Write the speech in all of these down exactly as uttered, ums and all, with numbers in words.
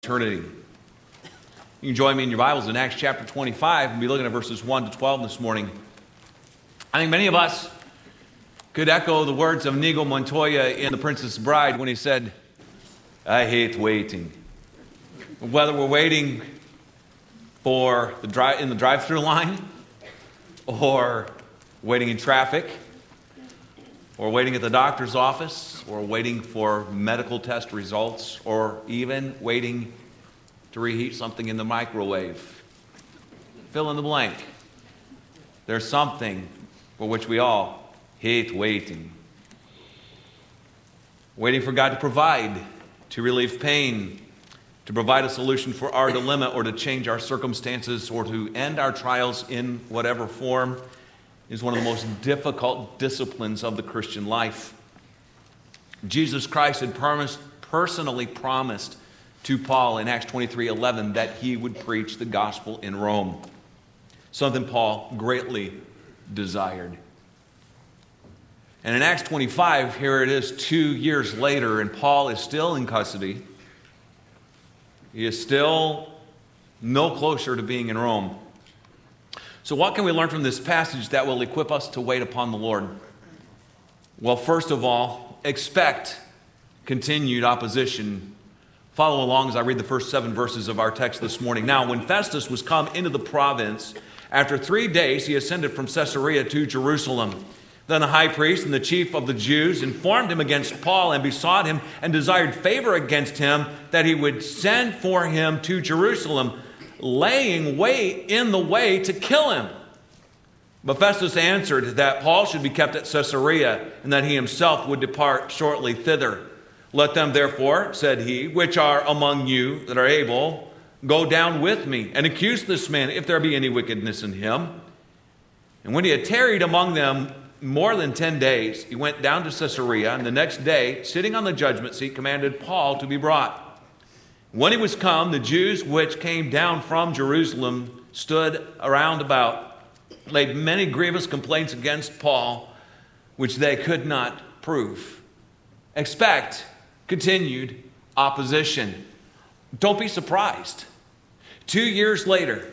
Eternity. You can join me in your Bibles in Acts chapter twenty-five and be looking at verses one to twelve this morning. I think many of us could echo the words of Inigo Montoya in The Princess Bride when he said, "I hate waiting." Whether we're waiting for the drive in the drive-thru line, or waiting in traffic, or waiting at the doctor's office, or waiting for medical test results, or even waiting to reheat something in the microwave. Fill in the blank. There's something for which we all hate waiting. Waiting for God to provide, to relieve pain, to provide a solution for our dilemma, or to change our circumstances, or to end our trials in whatever form, is one of the most difficult disciplines of the Christian life. Jesus Christ had promised, personally promised to Paul in Acts twenty-three eleven that he would preach the gospel in Rome, something Paul greatly desired. And in Acts twenty-five, here it is two years later, and Paul is still in custody. He is still no closer to being in Rome. So what can we learn from this passage that will equip us to wait upon the Lord? Well, first of all, expect continued opposition. Follow along as I read the first seven verses of our text this morning. Now, when Festus was come into the province, after three days he ascended from Caesarea to Jerusalem. Then the high priest and the chief of the Jews informed him against Paul and besought him and desired favor against him that he would send for him to Jerusalem, laying wait in the way to kill him. But Festus answered that Paul should be kept at Caesarea, and that he himself would depart shortly thither. Let them therefore, said he, which are among you that are able, go down with me, and accuse this man, if there be any wickedness in him. And when he had tarried among them more than ten days, he went down to Caesarea, and the next day, sitting on the judgment seat, commanded Paul to be brought. When he was come, the Jews which came down from Jerusalem stood around about, laid many grievous complaints against Paul, which they could not prove. Expect continued opposition. Don't be surprised. Two years later,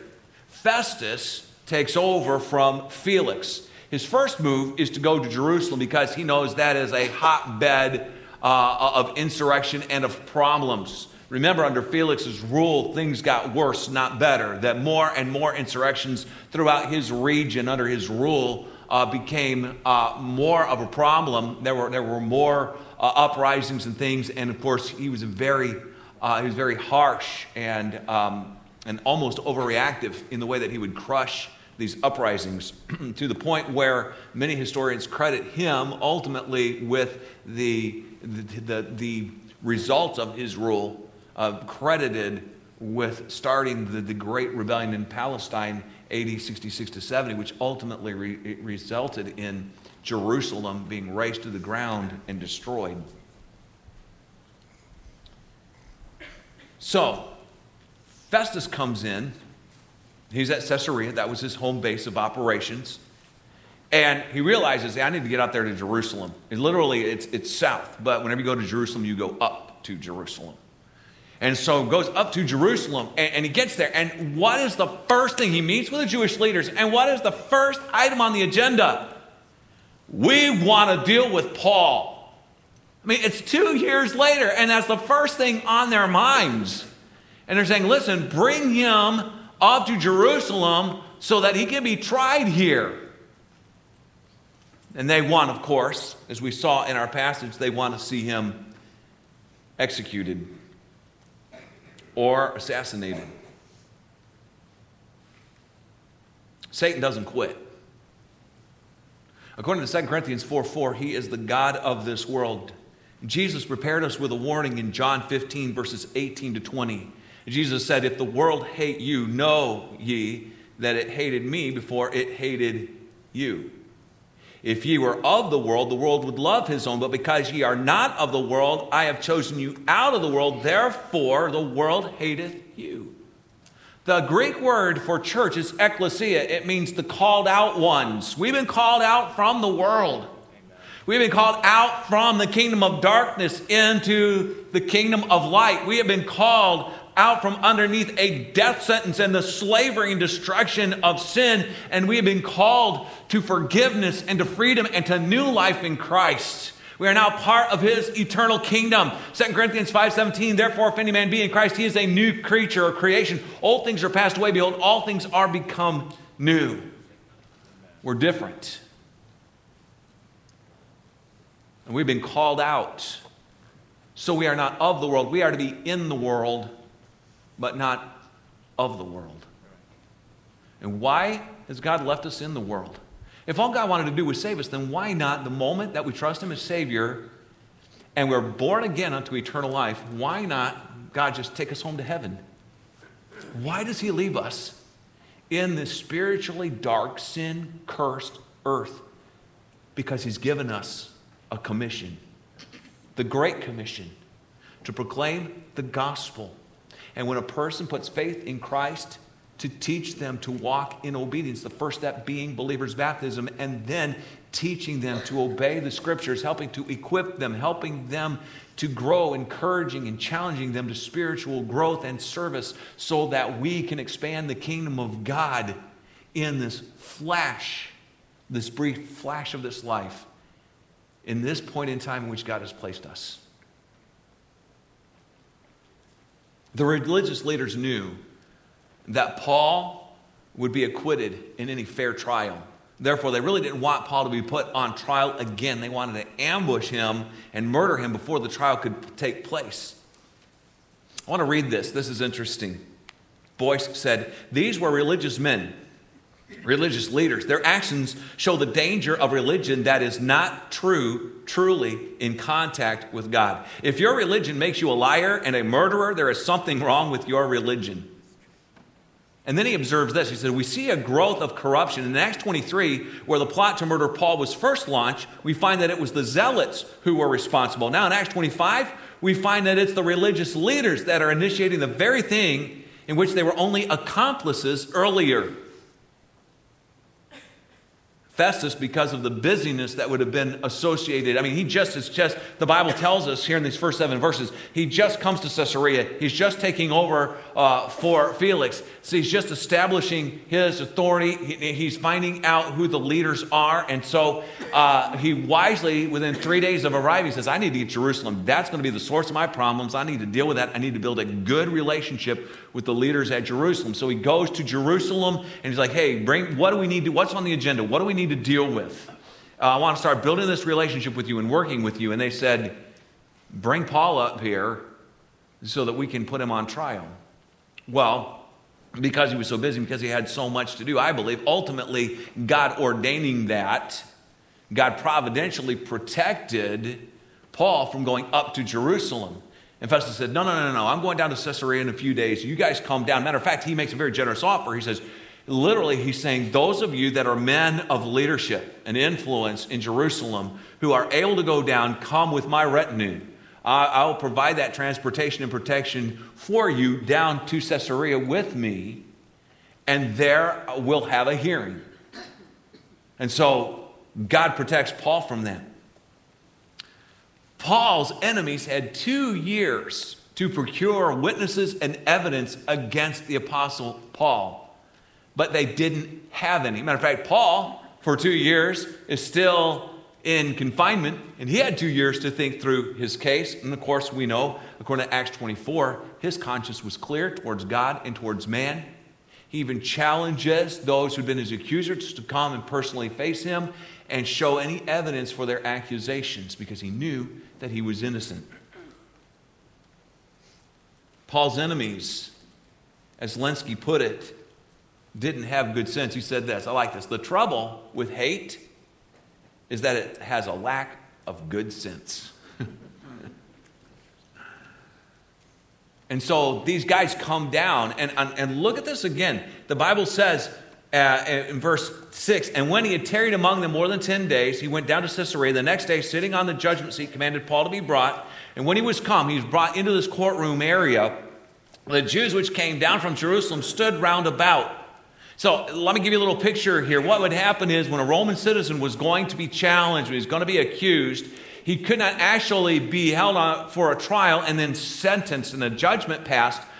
Festus takes over from Felix. His first move is to go to Jerusalem because he knows that is a hotbed uh, of insurrection and of problems. Remember, under Felix's rule, things got worse, not better. That more and more insurrections throughout his region under his rule uh, became uh, more of a problem. There were there were more uh, uprisings and things, and of course, he was very uh, he was very harsh and um, and almost overreactive in the way that he would crush these uprisings, to the point where many historians credit him ultimately with the the the, the results of his rule. Uh, credited with starting the, the Great Rebellion in Palestine, A D sixty-six to seventy, which ultimately re- resulted in Jerusalem being razed to the ground and destroyed. So, Festus comes in. He's at Caesarea. That was his home base of operations. And he realizes, I need to get out there to Jerusalem. And literally, it's, it's south. But whenever you go to Jerusalem, you go up to Jerusalem. And so goes up to Jerusalem, and, and he gets there. And what is the first thing? He meets with the Jewish leaders. And what is the first item on the agenda? We want to deal with Paul. I mean, it's two years later, and that's the first thing on their minds. And they're saying, listen, bring him up to Jerusalem so that he can be tried here. And they want, of course, as we saw in our passage, they want to see him executed or assassinated. Satan doesn't quit. According to Second Corinthians four four, he is the God of this world. Jesus prepared us with a warning in John fifteen, verses eighteen to twenty. Jesus said, if the world hate you, know ye that it hated me before it hated you. If ye were of the world, the world would love his own. But because ye are not of the world, I have chosen you out of the world. Therefore, the world hateth you. The Greek word for church is ekklesia. It means the called out ones. We've been called out from the world. We've been called out from the kingdom of darkness into the kingdom of light. We have been called out from underneath a death sentence and the slavery and destruction of sin, and we have been called to forgiveness and to freedom and to new life in Christ. We are now part of his eternal kingdom. Second Corinthians five seventeen, therefore, if any man be in Christ, he is a new creature or creation. Old things are passed away. Behold, all things are become new. We're different. And we've been called out. So we are not of the world. We are to be in the world, but not of the world. And why has God left us in the world? If all God wanted to do was save us, then why not, the moment that we trust him as Savior and we're born again unto eternal life, why not God just take us home to heaven? Why does he leave us in this spiritually dark, sin-cursed earth? Because he's given us a commission, the Great Commission, to proclaim the gospel. And when a person puts faith in Christ, to teach them to walk in obedience, the first step being believers' baptism, and then teaching them to obey the scriptures, helping to equip them, helping them to grow, encouraging and challenging them to spiritual growth and service so that we can expand the kingdom of God in this flash, this brief flash of this life, in this point in time in which God has placed us. The religious leaders knew that Paul would be acquitted in any fair trial. Therefore, they really didn't want Paul to be put on trial again. They wanted to ambush him and murder him before the trial could take place. I want to read this. This is interesting. Boyce said, these were religious men, religious leaders. Their actions show the danger of religion that is not true, truly in contact with God. If your religion makes you a liar and a murderer, there is something wrong with your religion. And then he observes this. He said, we see a growth of corruption. In Acts twenty-three, where the plot to murder Paul was first launched, we find that it was the zealots who were responsible. Now in Acts twenty-five, we find that it's the religious leaders that are initiating the very thing in which they were only accomplices earlier. Festus, because of the busyness that would have been associated. I mean, he just is just, the Bible tells us here in these first seven verses, he just comes to Caesarea. He's just taking over uh, for Felix. So he's just establishing his authority. He, he's finding out who the leaders are. And so uh, he wisely, within three days of arriving, says, I need to get to Jerusalem. That's going to be the source of my problems. I need to deal with that. I need to build a good relationship with the leaders at Jerusalem. So he goes to Jerusalem and he's like, hey, bring, what do we need to, what's on the agenda? What do we need to deal with? Uh, I want to start building this relationship with you and working with you. And they said, bring Paul up here so that we can put him on trial. Well, because he was so busy, because he had so much to do, I believe, ultimately, God ordaining that, God providentially protected Paul from going up to Jerusalem. And Festus said, no, no, no, no, I'm going down to Caesarea in a few days. You guys calm down. Matter of fact, he makes a very generous offer. He says, literally, he's saying, those of you that are men of leadership and influence in Jerusalem who are able to go down, come with my retinue. I, I will provide that transportation and protection for you down to Caesarea with me, and there we'll have a hearing. And so God protects Paul from that. Paul's enemies had two years to procure witnesses and evidence against the Apostle Paul, but they didn't have any. Matter of fact, Paul, for two years, is still in confinement, and he had two years to think through his case. And of course, we know, according to Acts twenty-four, his conscience was clear towards God and towards man. He even challenges those who'd been his accusers to come and personally face him and show any evidence for their accusations, because he knew that he was innocent. Paul's enemies, as Lenski put it, didn't have good sense. He said this, I like this. The trouble with hate is that it has a lack of good sense. And so these guys come down, and, and, and look at this again. The Bible says uh, in verse six, and when he had tarried among them more than ten days, he went down to Caesarea. The next day, sitting on the judgment seat, commanded Paul to be brought. And when he was come, he was brought into this courtroom area. The Jews which came down from Jerusalem stood round about. So let me give you a little picture here. What would happen is when a Roman citizen was going to be challenged, he was going to be accused, he could not actually be held on for a trial and then sentenced and a judgment passed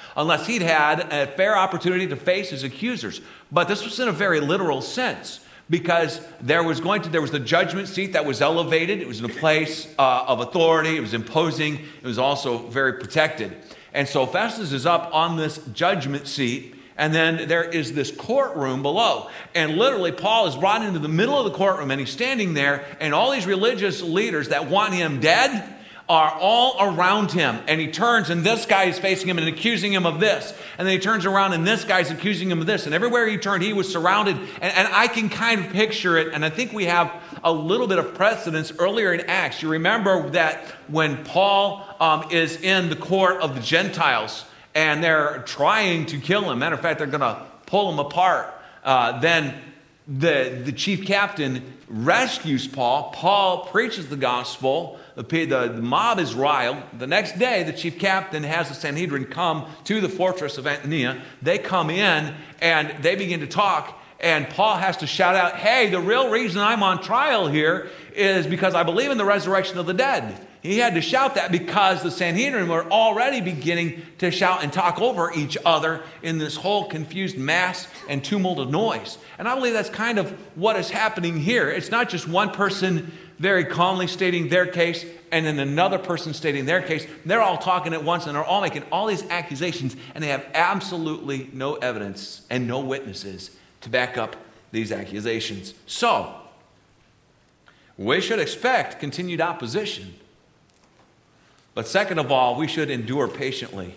unless he'd had a fair opportunity to face his accusers. But this was in a very literal sense, because there was going to there was the judgment seat that was elevated. It was in a place uh, of authority. It was imposing. It was also very protected. And so Festus is up on this judgment seat, and then there is this courtroom below. And literally, Paul is brought into the middle of the courtroom, and he's standing there, and all these religious leaders that want him dead are all around him. And he turns, and this guy is facing him and accusing him of this. And then he turns around, and this guy's accusing him of this. And everywhere he turned, he was surrounded. And, and I can kind of picture it, and I think we have a little bit of precedence earlier in Acts. You remember that when Paul um, is in the court of the Gentiles, and they're trying to kill him. Matter of fact, they're going to pull him apart. Uh, then the, the chief captain rescues Paul. Paul preaches the gospel. The, the, the mob is riled. The next day, the chief captain has the Sanhedrin come to the fortress of Antioch. They come in, and they begin to talk. And Paul has to shout out, hey, the real reason I'm on trial here is because I believe in the resurrection of the dead. He had to shout that because the Sanhedrin were already beginning to shout and talk over each other in this whole confused mass and tumult of noise. And I believe that's kind of what is happening here. It's not just one person very calmly stating their case and then another person stating their case. They're all talking at once, and they're all making all these accusations, and they have absolutely no evidence and no witnesses to back up these accusations. So, we should expect continued opposition. But second of all, we should endure patiently.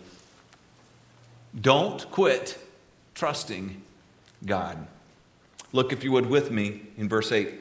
Don't quit trusting God. Look, if you would, with me in verse eight.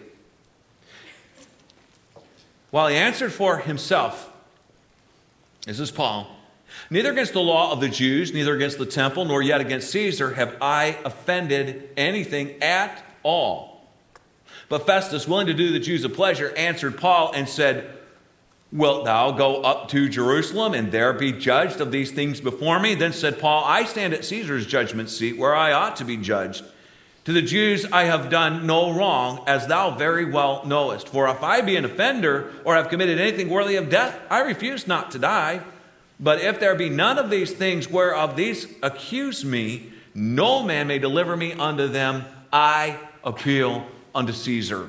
While he answered for himself, this is Paul, neither against the law of the Jews, neither against the temple, nor yet against Caesar have I offended anything at all. But Festus, willing to do the Jews a pleasure, answered Paul and said, wilt thou go up to Jerusalem and there be judged of these things before me? Then said Paul, I stand at Caesar's judgment seat where I ought to be judged. To the Jews I have done no wrong, as thou very well knowest. For if I be an offender or have committed anything worthy of death, I refuse not to die. But if there be none of these things whereof these accuse me, no man may deliver me unto them. I appeal unto Caesar.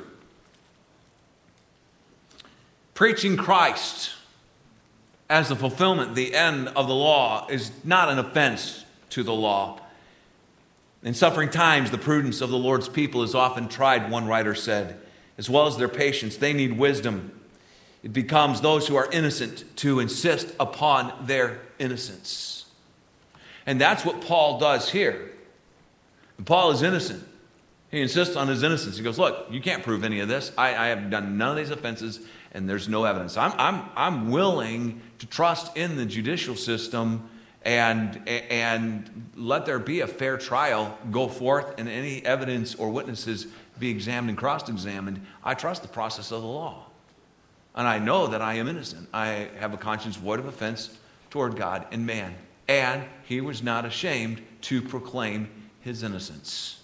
Preaching Christ as the fulfillment, the end of the law, is not an offense to the law. In suffering times, the prudence of the Lord's people is often tried, one writer said. As well as their patience, they need wisdom. It becomes those who are innocent to insist upon their innocence. And that's what Paul does here. Paul is innocent. He insists on his innocence. He goes, look, you can't prove any of this. I, I have done none of these offenses, and there's no evidence. I'm, I'm, I'm willing to trust in the judicial system and, and let there be a fair trial go forth, and any evidence or witnesses be examined and cross-examined. I trust the process of the law. And I know that I am innocent. I have a conscience void of offense toward God and man. And he was not ashamed to proclaim his innocence.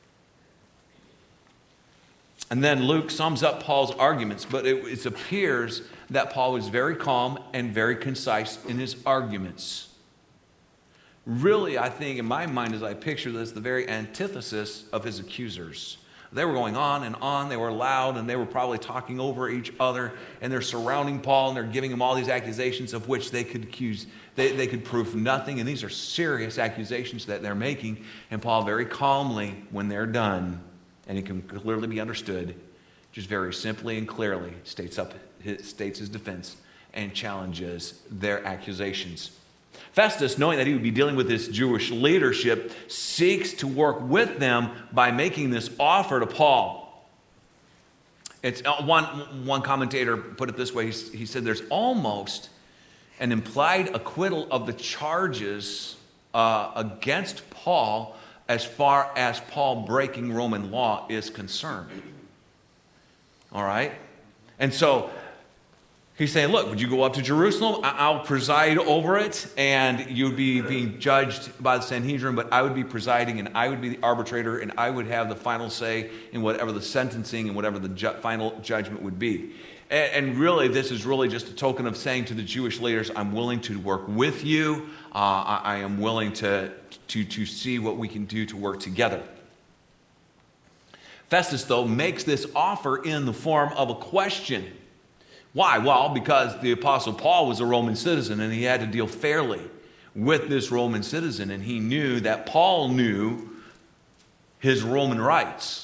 And then Luke sums up Paul's arguments, but it, it appears that Paul was very calm and very concise in his arguments. Really, I think in my mind as I picture this, the very antithesis of his accusers. They were going on and on, they were loud, and they were probably talking over each other, and they're surrounding Paul, and they're giving him all these accusations of which they could accuse, they, they could prove nothing, and these are serious accusations that they're making, and Paul very calmly, when they're done, and it can clearly be understood, just very simply and clearly states up states his defense and challenges their accusations. Festus, knowing that he would be dealing with this Jewish leadership, seeks to work with them by making this offer to Paul. It's one, one commentator put it this way. He, he said there's almost an implied acquittal of the charges uh, against Paul as far as Paul breaking Roman law is concerned. All right? And so he's saying, look, would you go up to Jerusalem? I'll preside over it, and you'd be being judged by the Sanhedrin, but I would be presiding, and I would be the arbitrator, and I would have the final say in whatever the sentencing and whatever the ju- final judgment would be. And, and really, this is really just a token of saying to the Jewish leaders, I'm willing to work with you. Uh, I, I am willing to, to, to see what we can do to work together. Festus, though, makes this offer in the form of a question. Why? Well, because the Apostle Paul was a Roman citizen and he had to deal fairly with this Roman citizen, and he knew that Paul knew his Roman rights.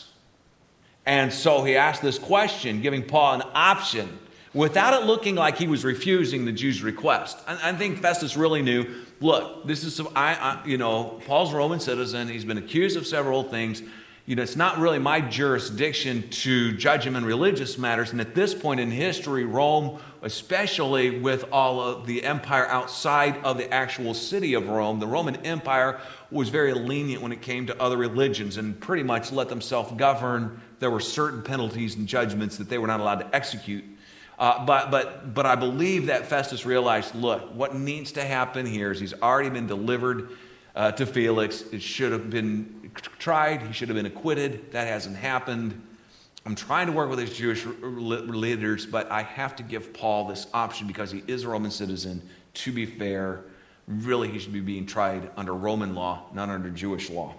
And so he asked this question, giving Paul an option without it looking like he was refusing the Jews' request. I, I think Festus really knew, look, this is, some, I, I, you know, Paul's a Roman citizen. He's been accused of several things. You know, it's not really my jurisdiction to judge him in religious matters. And at this point in history, Rome, especially with all of the empire outside of the actual city of Rome, the Roman Empire was very lenient when it came to other religions and pretty much let them self-govern. There were certain penalties and judgments that they were not allowed to execute. Uh, but, but, but I believe that Festus realized, look, what needs to happen here is he's already been delivered uh, to Felix. It should have been tried. He should have been acquitted. That hasn't happened. I'm trying to work with his Jewish leaders, but I have to give Paul this option because he is a Roman citizen. To be fair, really he should be being tried under Roman law, not under Jewish law.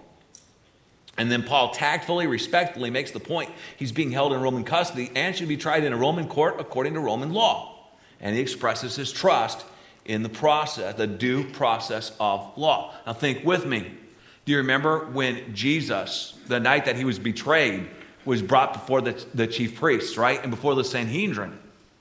And then Paul tactfully, respectfully makes the point he's being held in Roman custody and should be tried in a Roman court according to Roman law. And he expresses his trust in the process, the due process of law. Now think with me. Do you remember when Jesus, the night that he was betrayed, was brought before the, the chief priests, right? And before the Sanhedrin.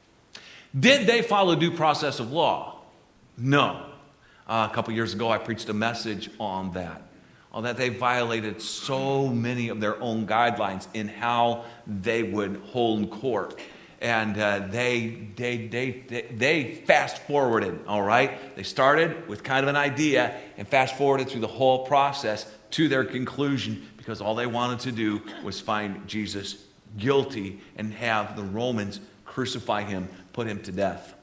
Did they follow due process of law? No. Uh, a couple years ago, I preached a message on that. On that they violated so many of their own guidelines in how they would hold in court. And uh, they, they, they, they, they fast forwarded, all right? They started with kind of an idea and fast forwarded through the whole process to their conclusion because all they wanted to do was find Jesus guilty and have the Romans crucify him, put him to death.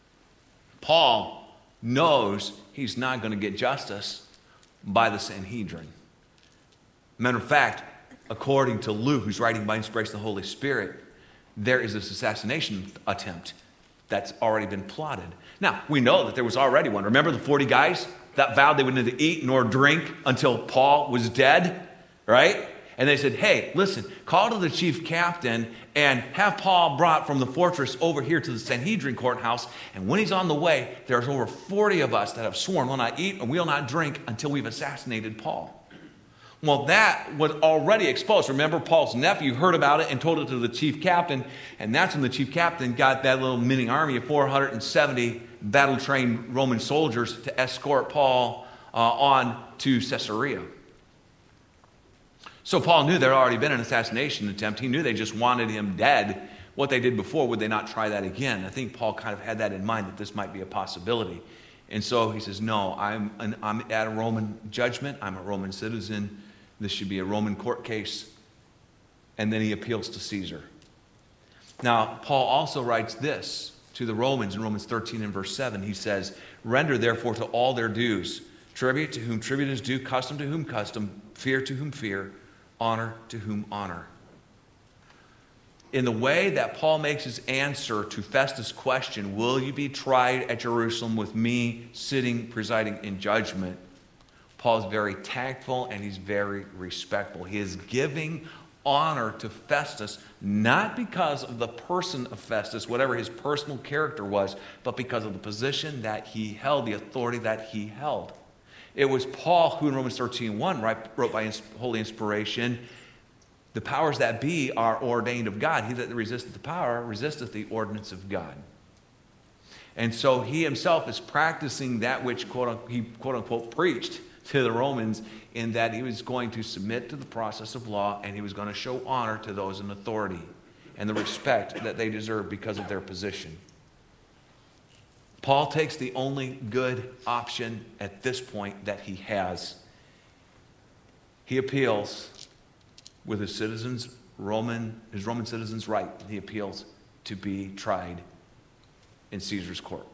Paul knows he's not going to get justice by the Sanhedrin. Matter of fact, according to Luke, who's writing by inspiration of the Holy Spirit, there is this assassination attempt that's already been plotted. Now, we know that there was already one. Remember the forty guys that vowed they would neither eat nor drink until Paul was dead, right? And they said, hey, listen, call to the chief captain and have Paul brought from the fortress over here to the Sanhedrin courthouse. And when he's on the way, there's over forty of us that have sworn we'll not eat and we'll not drink until we've assassinated Paul. Well, that was already exposed. Remember, Paul's nephew heard about it and told it to the chief captain. And that's when the chief captain got that little mini army of four hundred seventy battle-trained Roman soldiers to escort Paul uh, on to Caesarea. So Paul knew there had already been an assassination attempt. He knew they just wanted him dead. What they did before, would they not try that again? I think Paul kind of had that in mind, that this might be a possibility. And so he says, no, I'm, an, I'm at a Roman judgment. I'm a Roman citizen. This should be a Roman court case. And then he appeals to Caesar. Now, Paul also writes this to the Romans in Romans thirteen and verse seven. He says, render therefore to all their dues, tribute to whom tribute is due, custom to whom custom, fear to whom fear, honor to whom honor. In the way that Paul makes his answer to Festus' question, will you be tried at Jerusalem with me sitting, presiding in judgment? Paul is very tactful and he's very respectful. He is giving honor to Festus, not because of the person of Festus, whatever his personal character was, but because of the position that he held, the authority that he held. It was Paul who in Romans thirteen one wrote by holy inspiration, the powers that be are ordained of God. He that resisteth the power resisteth the ordinance of God. And so he himself is practicing that which quote, he quote unquote preached to the Romans, in that he was going to submit to the process of law and he was going to show honor to those in authority and the respect that they deserve because of their position. Paul takes the only good option at this point that he has. He appeals with his citizens, Roman, his Roman citizens' right. He appeals to be tried in Caesar's court.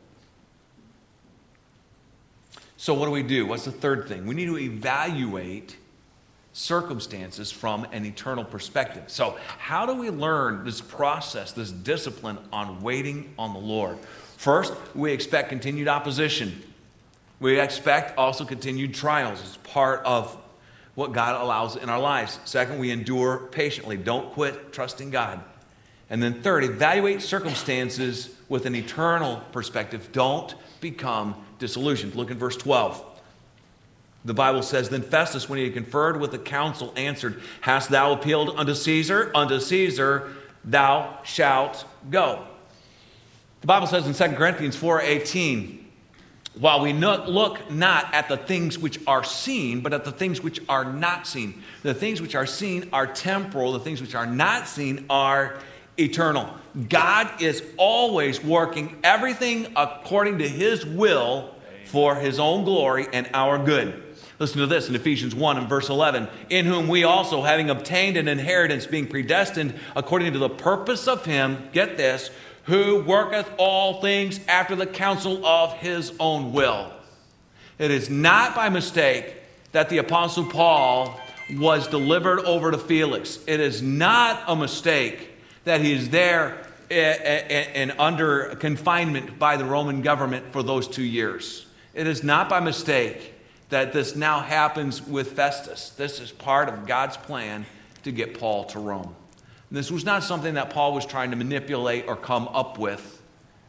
So what do we do? What's the third thing? We need to evaluate circumstances from an eternal perspective. So how do we learn this process, this discipline on waiting on the Lord? First, we expect continued opposition. We expect also continued trials as part of what God allows in our lives. Second, we endure patiently. Don't quit trusting God. And then third, evaluate circumstances with an eternal perspective. Don't become disillusioned. Look in verse twelve. The Bible says, Then Festus, when he had conferred with the council, answered, Hast thou appealed unto Caesar? Unto Caesar thou shalt go. The Bible says in Second Corinthians four eighteen, While we no, look not at the things which are seen, but at the things which are not seen. The things which are seen are temporal. The things which are not seen are eternal. God is always working everything according to His will for His own glory and our good. Listen to this in Ephesians one and verse eleven. In whom we also, having obtained an inheritance, being predestined according to the purpose of Him, get this, who worketh all things after the counsel of His own will. It is not by mistake that the Apostle Paul was delivered over to Felix. It is not a mistake that he is there and under confinement by the Roman government for those two years. It is not by mistake that this now happens with Festus. This is part of God's plan to get Paul to Rome. This was not something that Paul was trying to manipulate or come up with.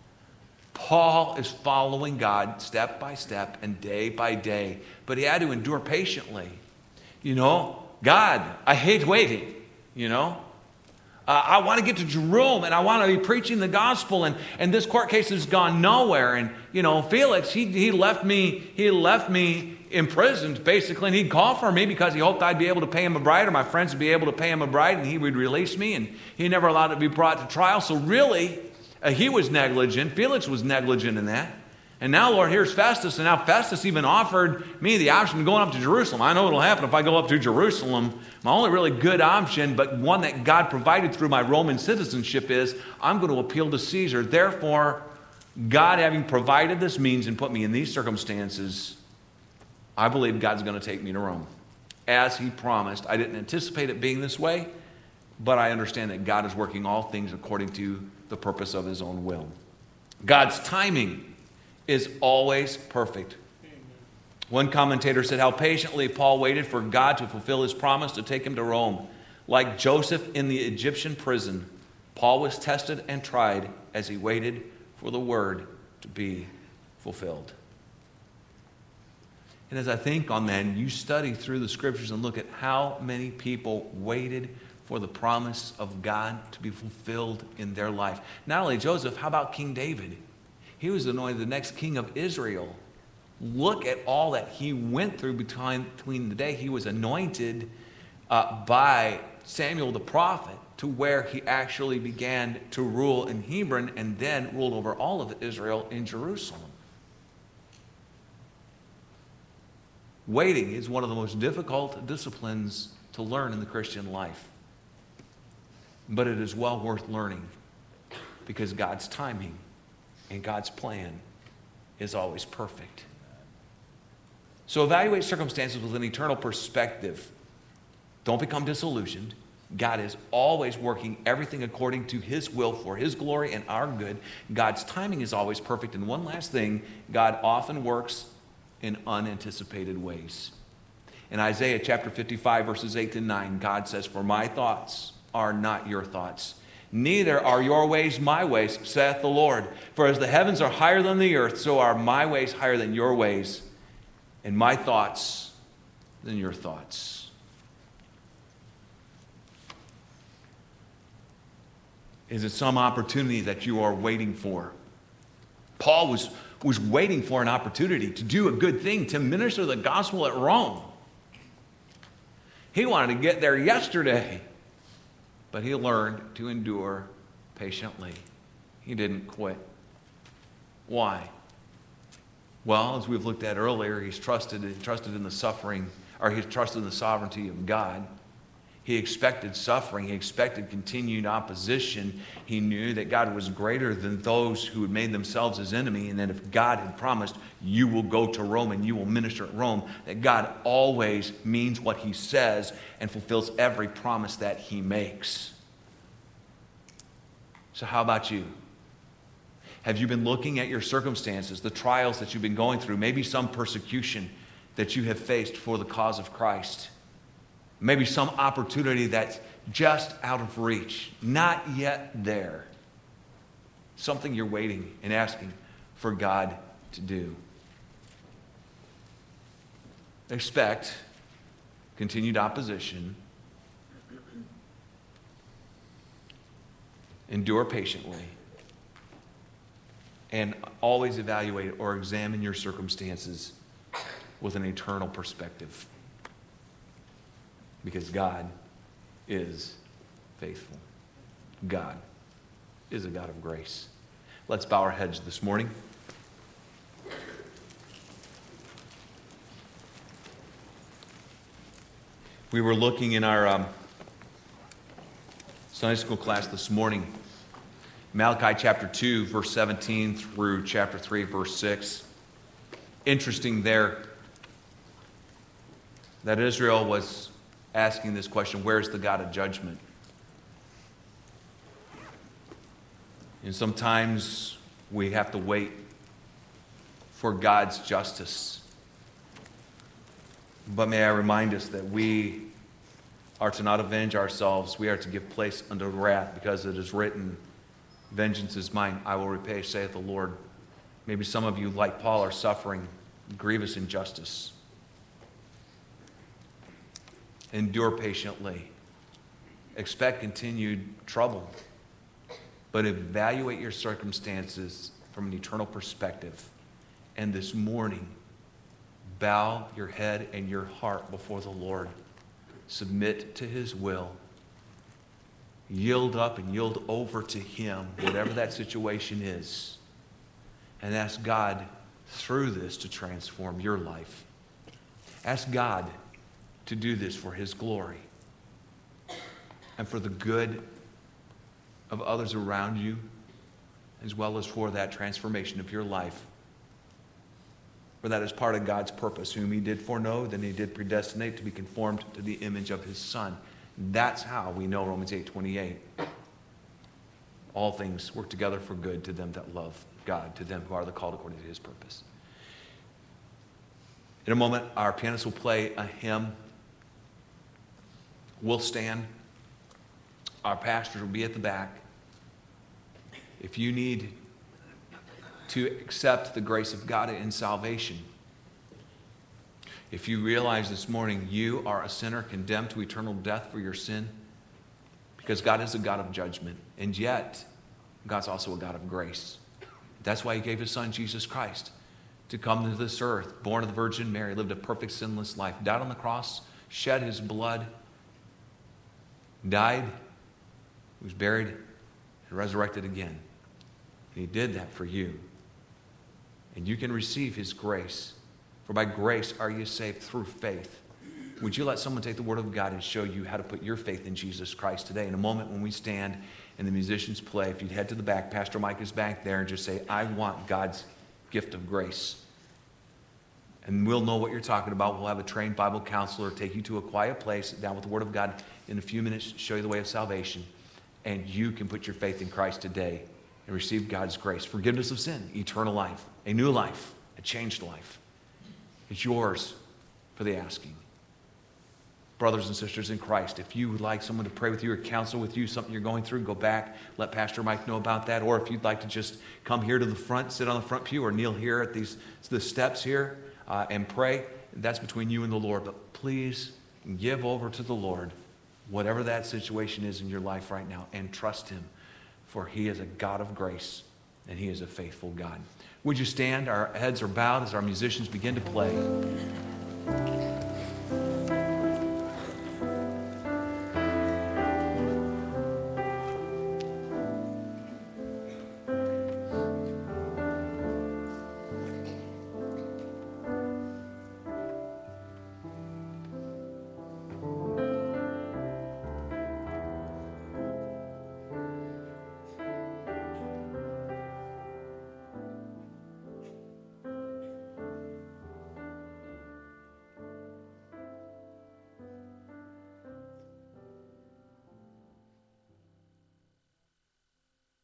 Paul is following God step by step and day by day, but he had to endure patiently. You know, God, I hate waiting, you know. Uh, I want to get to Jerusalem and I want to be preaching the gospel, and, and this court case has gone nowhere. And, you know, Felix, he, he left me, he left me imprisoned basically, and he'd call for me because he hoped I'd be able to pay him a bride, or my friends would be able to pay him a bride, and he would release me, and he never allowed it to be brought to trial. So really, uh, he was negligent. Felix was negligent in that. And now, Lord, here's Festus, and now Festus even offered me the option of going up to Jerusalem. I know what'll happen if I go up to Jerusalem. My only really good option, but one that God provided through my Roman citizenship, is I'm going to appeal to Caesar. Therefore, God having provided this means and put me in these circumstances, I believe God's going to take me to Rome. As He promised. I didn't anticipate it being this way, but I understand that God is working all things according to the purpose of His own will. God's timing is always perfect. One commentator said how patiently Paul waited for God to fulfill His promise to take him to Rome. Like Joseph in the Egyptian prison, Paul was tested and tried as he waited for the word to be fulfilled. And as I think on that, you study through the scriptures and look at how many people waited for the promise of God to be fulfilled in their life. Not only Joseph, how about King David? He was anointed the next king of Israel. Look at all that he went through between, between the day he was anointed uh, by Samuel the prophet to where he actually began to rule in Hebron and then ruled over all of Israel in Jerusalem. Waiting is one of the most difficult disciplines to learn in the Christian life. But it is well worth learning because God's timing and God's plan is always perfect. So evaluate circumstances with an eternal perspective. Don't become disillusioned. God is always working everything according to His will for His glory and our good. God's timing is always perfect. And one last thing, God often works in unanticipated ways. In Isaiah chapter fifty-five, verses eight to nine, God says, For my thoughts are not your thoughts, neither are your ways my ways, saith the Lord. For as the heavens are higher than the earth, so are my ways higher than your ways, and my thoughts than your thoughts. Is it some opportunity that you are waiting for? Paul was, was waiting for an opportunity to do a good thing, to minister the gospel at Rome. He wanted to get there yesterday. But he learned to endure patiently. He didn't quit. Why? Well, as we've looked at earlier, he's trusted, he trusted in the suffering, or he's trusted in the sovereignty of God. He expected suffering. He expected continued opposition. He knew that God was greater than those who had made themselves his enemy, and that if God had promised, you will go to Rome and you will minister at Rome, that God always means what he says and fulfills every promise that he makes. So how about you? Have you been looking at your circumstances, the trials that you've been going through, maybe some persecution that you have faced for the cause of Christ? Maybe some opportunity that's just out of reach, not yet there. Something you're waiting and asking for God to do. Expect continued opposition. Endure patiently. And always evaluate or examine your circumstances with an eternal perspective. Because God is faithful. God is a God of grace. Let's bow our heads this morning. We were looking in our um, Sunday school class this morning, Malachi chapter two, verse seventeen through chapter three, verse six. Interesting there that Israel was asking this question, where's the God of judgment? And sometimes we have to wait for God's justice. But may I remind us that we are to not avenge ourselves. We are to give place unto wrath, because it is written, vengeance is mine, I will repay, saith the Lord. Maybe some of you, like Paul, are suffering grievous injustice. Endure patiently. Expect continued trouble. But evaluate your circumstances from an eternal perspective. And this morning, bow your head and your heart before the Lord. Submit to his will. Yield up and yield over to him, whatever that situation is. And ask God through this to transform your life. Ask God to do this for his glory and for the good of others around you, as well as for that transformation of your life. For that is part of God's purpose, whom he did foreknow, then he did predestinate to be conformed to the image of his Son. That's how we know Romans eight twenty-eight. All things work together for good to them that love God, to them who are the called according to his purpose. In a moment, our pianist will play a hymn. We'll stand. Our pastors will be at the back. If you need to accept the grace of God in salvation, if you realize this morning you are a sinner condemned to eternal death for your sin, because God is a God of judgment, and yet God's also a God of grace. That's why he gave his Son, Jesus Christ, to come to this earth, born of the Virgin Mary, lived a perfect sinless life, died on the cross, shed his blood, died, was buried, and resurrected again. And he did that for you. And you can receive his grace. For by grace are you saved through faith. Would you let someone take the word of God and show you how to put your faith in Jesus Christ today? In a moment when we stand and the musicians play, if you'd head to the back, Pastor Mike is back there, and just say, I want God's gift of grace. And we'll know what you're talking about. We'll have a trained Bible counselor take you to a quiet place, sit down with the word of God in a few minutes, show you the way of salvation. And you can put your faith in Christ today and receive God's grace, forgiveness of sin, eternal life, a new life, a changed life. It's yours for the asking. Brothers and sisters in Christ, if you would like someone to pray with you or counsel with you, something you're going through, go back, let Pastor Mike know about that. Or if you'd like to just come here to the front, sit on the front pew, or kneel here at these the steps here uh, and pray, that's between you and the Lord. But please give over to the Lord whatever that situation is in your life right now, and trust him, for he is a God of grace and he is a faithful God. Would you stand? Our heads are bowed as our musicians begin to play.